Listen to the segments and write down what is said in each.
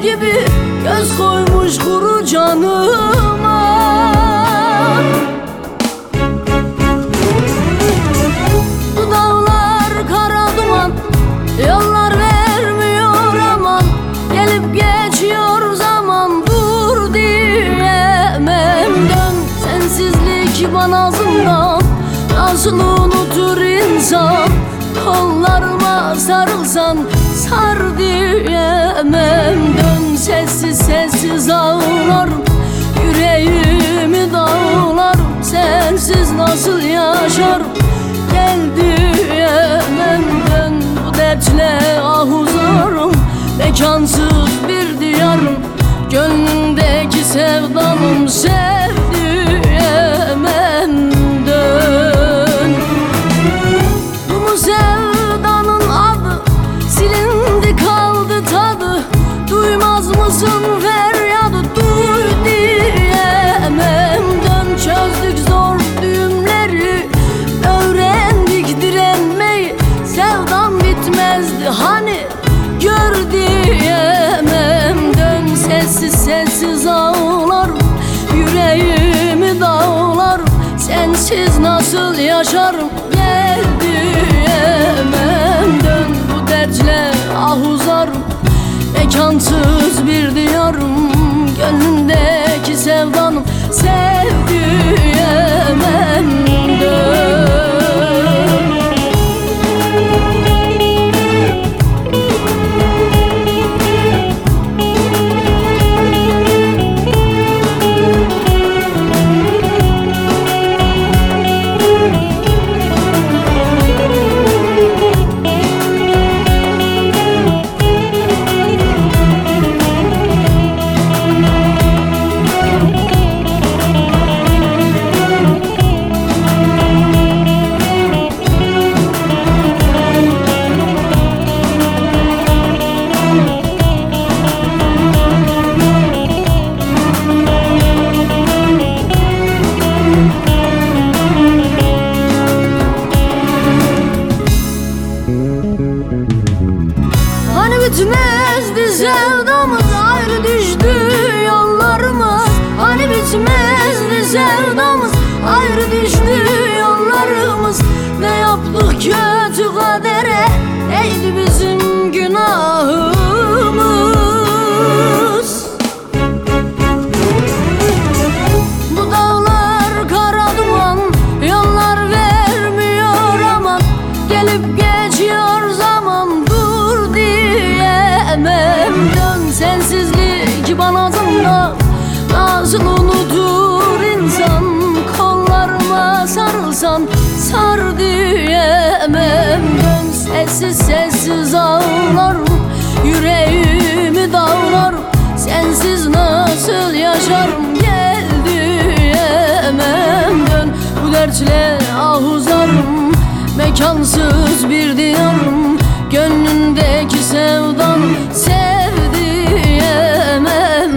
gibi göz koymuş kuru canıma. Bu dağlar kara duman, yollar vermiyor aman. Gelip geçiyor zaman, dur diyemem. Dön, sensizlik bana zindan, nasıl unutur insan? Kollarıma sarılsan sar diyemem. Dön, sessiz sessiz ağlarım, yüreğimi dağlarım. Sensiz nasıl yaşarım, gel diyemem. Dön, bu dertle ah uzarım, mekansız bir diyarım. Gönlümdeki sevdanım, sev diyemem. Dön, bu mu sevdanın adı? Silindi kaldı tadı, duymaz mısın feryadı? Duy diyemem. Dön, çözdük zor düğümleri, öğrendik direnmeyi. Sevdan bitmezdi hani, gör diyemem. Dön, sessiz sessiz ağlarım, yüreğimi dağlarım. Sensiz nasıl yaşarım, gel diyemem. Dön, bu dertle ah uzarım, mekansız bir diyarım. Gönlümdeki sevdanım, sev diyemem. Dön. Hani bitmezdi sevdamız, ayrı düştü yollarımız. Hani bitmezdi sevdamız, ayrı düştü yollarımız. Ne yaptık kötü kadere, neydi bizim günahımız? Bu dağlar kara duman, yollar vermiyor aman. Gelip geçiyor zaman, dur diyemem. Dön, sensizlik bana zindan, nasıl unutur insan? Kollarıma sarılsan sar diyemem. Dön, sessiz sessiz ağlarım, yüreğimi dağlarım. Sensiz nasıl yaşarım, gel diyemem. Dön, bu dertle ah uzarım, mekansız bir diyarım. Gönlündeki sevdan, sev diyemem.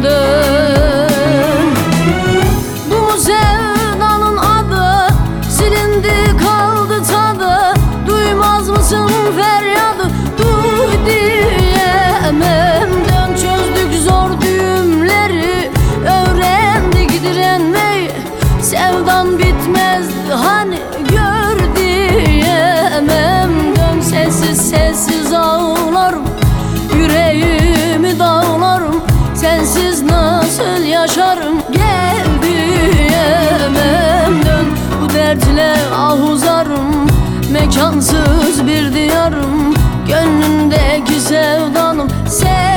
Dön, bu mu sevdanın adı? Silindi kaldı tadı, duymaz mısın feryadı? Duy diyemem. Dön, çözdük zor düğümleri, öğrendik direnmeyi. Sevdan bitmezdi hani, gör diyemem. Dön, sessiz sessiz ağlarım, yüreğimi dağlarım. Sensiz nasıl yaşarım, gel diyemem. Dön, bu dertle ah uzarım, mekansız bir diyarım. Gönlümdeki sevdanım, sev